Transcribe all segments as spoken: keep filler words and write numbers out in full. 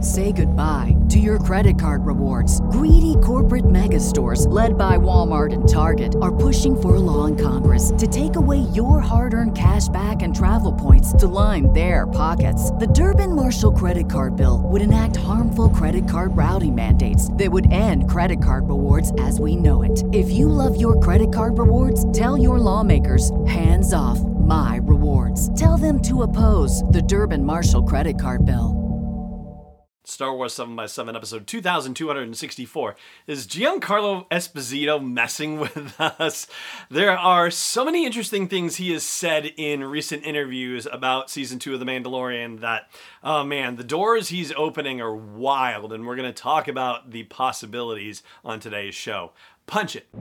Say goodbye to your credit card rewards. Greedy corporate mega stores, led by Walmart and Target, are pushing for a law in Congress to take away your hard-earned cash back and travel points to line their pockets. The Durbin-Marshall credit card bill would enact harmful credit card routing mandates that would end credit card rewards as we know it. If you love your credit card rewards, tell your lawmakers, hands off my rewards. Tell them to oppose the Durbin-Marshall credit card bill. Star Wars seven by seven, episode two thousand two hundred sixty-four. Is Giancarlo Esposito messing with us? There are so many interesting things he has said in recent interviews about season two of The Mandalorian that, oh man, the doors he's opening are wild, and we're going to talk about the possibilities on today's show. Punch it.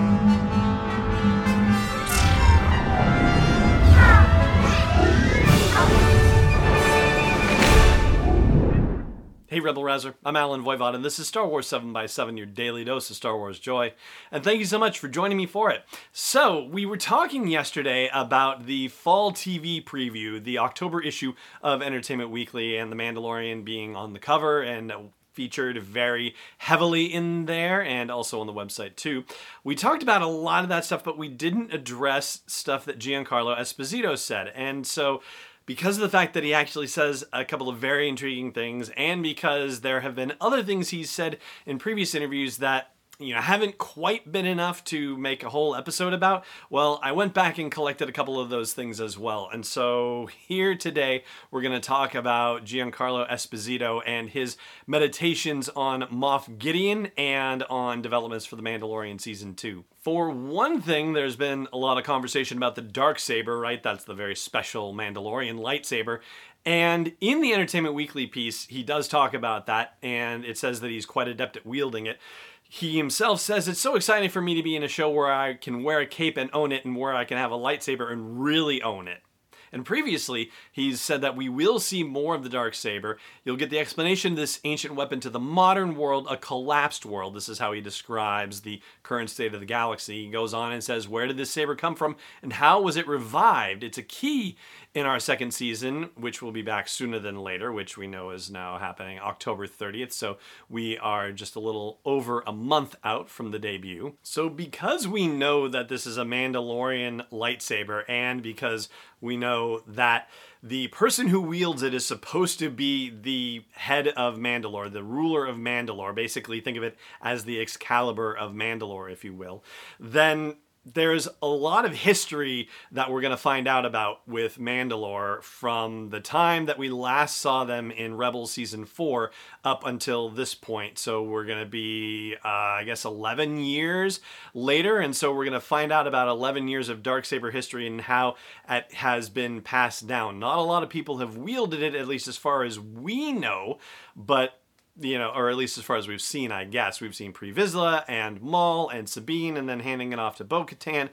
Hey Rebel Rouser, I'm Alan Voivod, and this is Star Wars seven by seven, your daily dose of Star Wars joy. And thank you so much for joining me for it. So, we were talking yesterday about the fall T V preview, the October issue of Entertainment Weekly, and The Mandalorian being on the cover and featured very heavily in there, and also on the website too. We talked about a lot of that stuff, but we didn't address stuff that Giancarlo Esposito said. And so, because of the fact that he actually says a couple of very intriguing things, and because there have been other things he's said in previous interviews that, you know, haven't quite been enough to make a whole episode about, well, I went back and collected a couple of those things as well. And so here today, we're going to talk about Giancarlo Esposito and his meditations on Moff Gideon and on developments for The Mandalorian Season two. For one thing, there's been a lot of conversation about the Darksaber, right? That's the very special Mandalorian lightsaber. And in the Entertainment Weekly piece, he does talk about that, and it says that he's quite adept at wielding it. He himself says, it's so exciting for me to be in a show where I can wear a cape and own it, and where I can have a lightsaber and really own it. And previously, he's said that we will see more of the Darksaber. You'll get the explanation of this ancient weapon to the modern world, a collapsed world. This is how he describes the current state of the galaxy. He goes on and says, where did this saber come from, and how was it revived? It's a key in our second season, which will be back sooner than later, which we know is now happening October thirtieth. So we are just a little over a month out from the debut. So because we know that this is a Mandalorian lightsaber, and because we know that the person who wields it is supposed to be the head of Mandalore, the ruler of Mandalore, basically think of it as the Excalibur of Mandalore, if you will, then there's a lot of history that we're going to find out about with Mandalore from the time that we last saw them in Rebels Season four up until this point. So we're going to be, uh, I guess, eleven years later. And so we're going to find out about eleven years of Darksaber history and how it has been passed down. Not a lot of people have wielded it, at least as far as we know, but you know, or at least as far as we've seen, I guess. We've seen Pre Vizsla and Maul and Sabine, and then handing it off to Bo-Katan.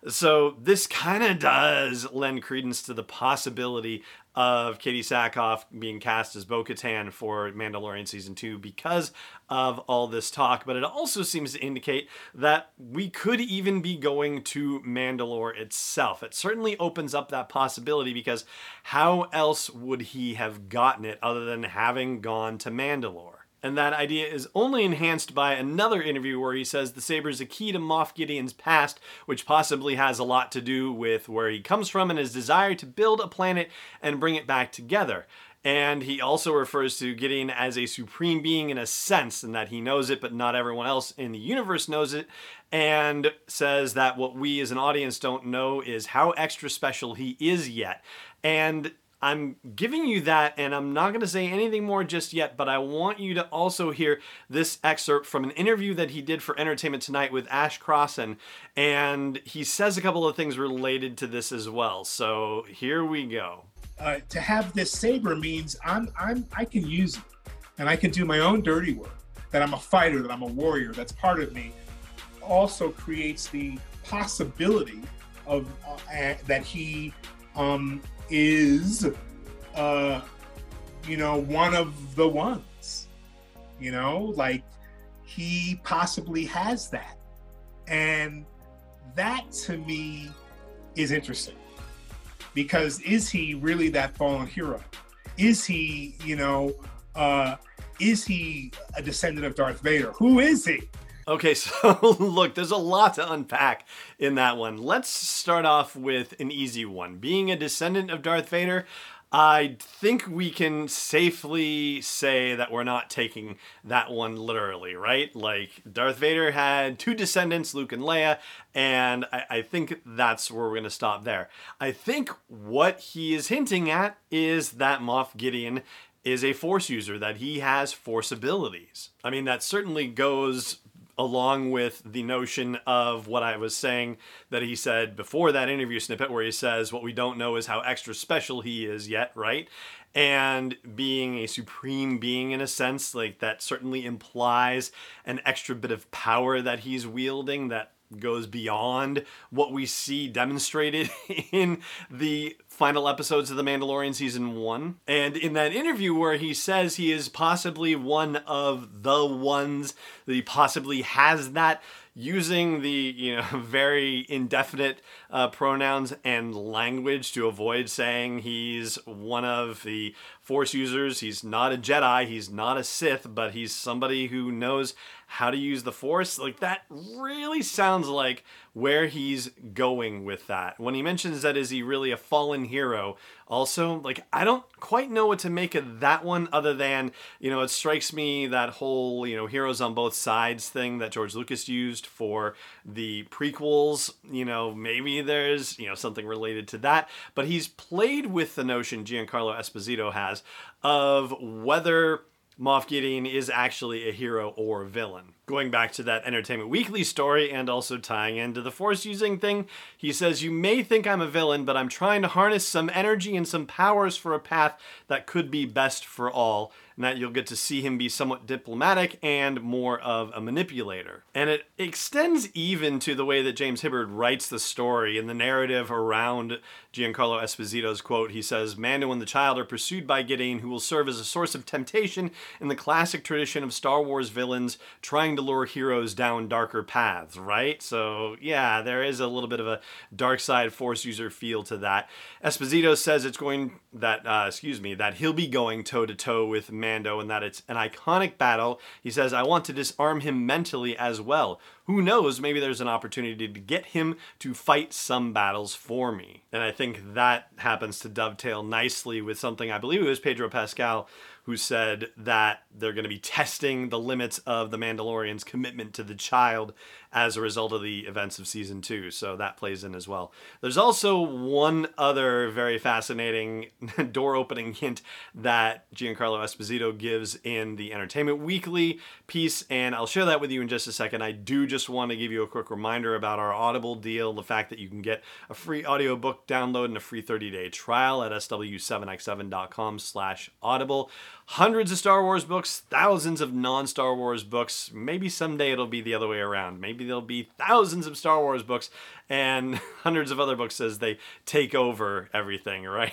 So this kind of does lend credence to the possibility of Katie Sackhoff being cast as Bo-Katan for Mandalorian Season two because of all this talk. But it also seems to indicate that we could even be going to Mandalore itself. It certainly opens up that possibility, because how else would he have gotten it other than having gone to Mandalore? And that idea is only enhanced by another interview where he says the saber is a key to Moff Gideon's past, which possibly has a lot to do with where he comes from and his desire to build a planet and bring it back together. And he also refers to Gideon as a supreme being in a sense, and that he knows it, but not everyone else in the universe knows it, and says that what we as an audience don't know is how extra special he is yet. And I'm giving you that, and I'm not going to say anything more just yet, but I want you to also hear this excerpt from an interview that he did for Entertainment Tonight with Ash Crossan, and he says a couple of things related to this as well. So here we go. Uh, to have this saber means I'm I'm I can use it, and I can do my own dirty work. That I'm a fighter, that I'm a warrior. That's part of me. Also creates the possibility of uh, uh, that he um, is, uh, you know, one of the ones. You know, like he possibly has that, and that to me is interesting. Because is he really that fallen hero? Is he, you know, uh, Is he a descendant of Darth Vader? Who is he? Okay, so look, there's a lot to unpack in that one. Let's start off with an easy one. Being a descendant of Darth Vader, I think we can safely say that we're not taking that one literally, right? Like, Darth Vader had two descendants, Luke and Leia, and I, I think that's where we're going to stop there. I think what he is hinting at is that Moff Gideon is a Force user, that he has Force abilities. I mean, that certainly goes along with the notion of what I was saying that he said before that interview snippet where he says what we don't know is how extra special he is yet, right? And being a supreme being in a sense, like that certainly implies an extra bit of power that he's wielding that goes beyond what we see demonstrated in the final episodes of The Mandalorian season one. And in that interview where he says he is possibly one of the ones, that he possibly has that, using the, you know, very indefinite uh, pronouns and language to avoid saying he's one of the Force users. He's not a Jedi, he's not a Sith, but he's somebody who knows how to use the Force. Like, that really sounds like where he's going with that. When he mentions that, is he really a fallen hero? Also, like, I don't quite know what to make of that one, other than, you know, it strikes me that whole, you know, heroes on both sides thing that George Lucas used for the prequels. You know, maybe there's, you know, something related to that, but he's played with the notion, Giancarlo Esposito has, of whether Moff Gideon is actually a hero or a villain. Going back to that Entertainment Weekly story and also tying into the Force using thing, he says, "You may think I'm a villain, but I'm trying to harness some energy and some powers for a path that could be best for all." And that you'll get to see him be somewhat diplomatic and more of a manipulator. And it extends even to the way that James Hibbard writes the story and the narrative around Giancarlo Esposito's quote. He says, "Mando and the child are pursued by Gideon, who will serve as a source of temptation in the classic tradition of Star Wars villains trying to lure heroes down darker paths," right? So yeah, there is a little bit of a dark side Force user feel to that. Esposito says it's going that uh, excuse me that he'll be going toe to toe with Mando and that it's an iconic battle. He says, "I want to disarm him mentally as well. Who knows, maybe there's an opportunity to get him to fight some battles for me." And I think that happens to dovetail nicely with something, I believe it was Pedro Pascal who said that they're going to be testing the limits of the Mandalorian's commitment to the child as a result of the events of season two. So that plays in as well. There's also one other very fascinating door-opening hint that Giancarlo Esposito gives in the Entertainment Weekly piece, and I'll share that with you in just a second. I do just want to give you a quick reminder about our Audible deal, the fact that you can get a free audiobook download and a free thirty-day trial at S W seven X seven dot com slash audible. Hundreds of Star Wars books, thousands of non-Star Wars books. Maybe someday it'll be the other way around. Maybe there'll be thousands of Star Wars books and hundreds of other books as they take over everything, right?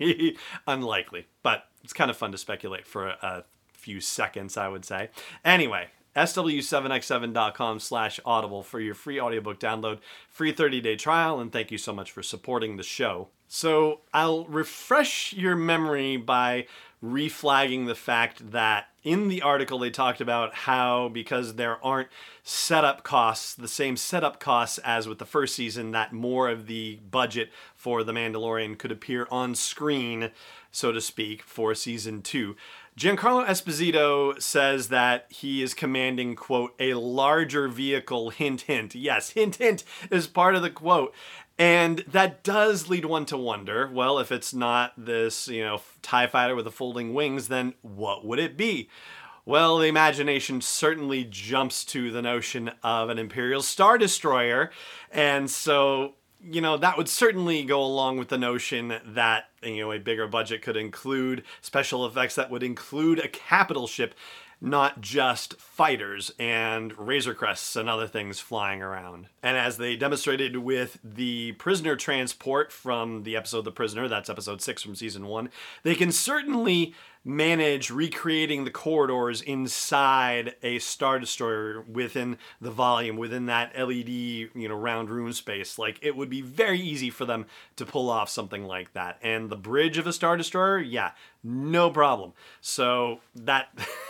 Unlikely, but it's kind of fun to speculate for a, a few seconds, I would say. Anyway, S W seven X seven dot com slash audible for your free audiobook download, free thirty-day trial, and thank you so much for supporting the show. So I'll refresh your memory by reflagging the fact that in the article they talked about how, because there aren't setup costs, the same setup costs as with the first season, that more of the budget for The Mandalorian could appear on screen, so to speak, for season two. Giancarlo Esposito says that he is commanding, quote, "a larger vehicle," hint, hint. Yes, hint, hint is part of the quote. And that does lead one to wonder, well, if it's not this, you know, TIE fighter with the folding wings, then what would it be? Well, the imagination certainly jumps to the notion of an Imperial Star Destroyer. And so, you know, that would certainly go along with the notion that, you know, a bigger budget could include special effects that would include a capital ship, not just fighters and Razor Crests and other things flying around. And as they demonstrated with the prisoner transport from the episode The Prisoner, that's episode six from season one, they can certainly manage recreating the corridors inside a Star Destroyer within the volume, within that L E D, you know, round room space. Like, it would be very easy for them to pull off something like that. And the bridge of a Star Destroyer, yeah, no problem. So that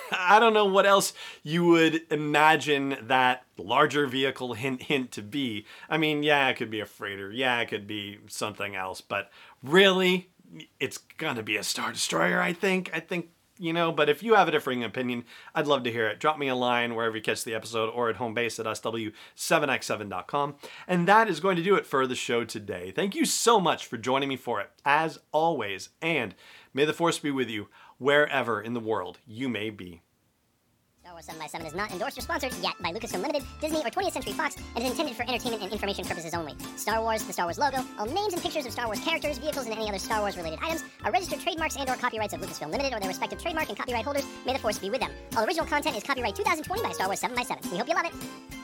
I don't know what else you would imagine that larger vehicle hint hint to be. I mean, yeah, it could be a freighter. Yeah, it could be something else. But really, it's gonna be a Star Destroyer, I think. I think, you know, but if you have a differing opinion, I'd love to hear it. Drop me a line wherever you catch the episode or at home base at S W seven X seven dot com. And that is going to do it for the show today. Thank you so much for joining me for it, as always. And may the Force be with you wherever in the world you may be. Star Wars seven by seven is not endorsed or sponsored yet by Lucasfilm Limited, Disney, or twentieth Century Fox, and is intended for entertainment and information purposes only. Star Wars, the Star Wars logo, all names and pictures of Star Wars characters, vehicles, and any other Star Wars-related items are registered trademarks and or copyrights of Lucasfilm Limited or their respective trademark and copyright holders. May the Force be with them. All original content is copyright two thousand twenty by Star Wars seven by seven. We hope you love it.